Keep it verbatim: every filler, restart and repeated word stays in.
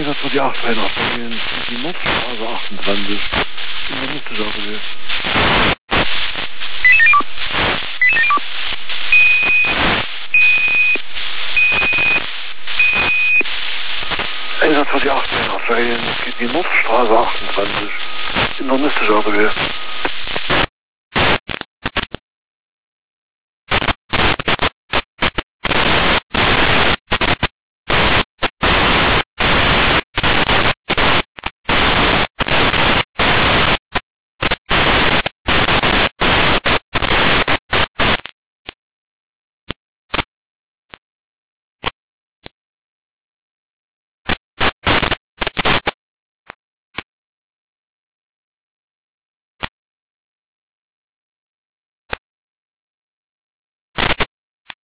das war die acht drei nach Berlin, die Nordstraße achtundzwanzig, in der Mustersache. Ey, das war die acht drei nach Berlin, das geht die Nordstraße achtundzwanzig, in der Mustersache.